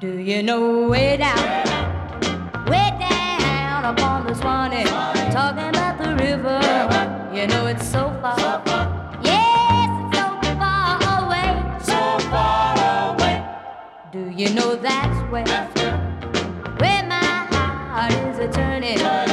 Do you know way down upon the Swanee, talking about the river? You know it's so far. Yes, it's so far away. So far away. Do you know that's where my heart is a turning?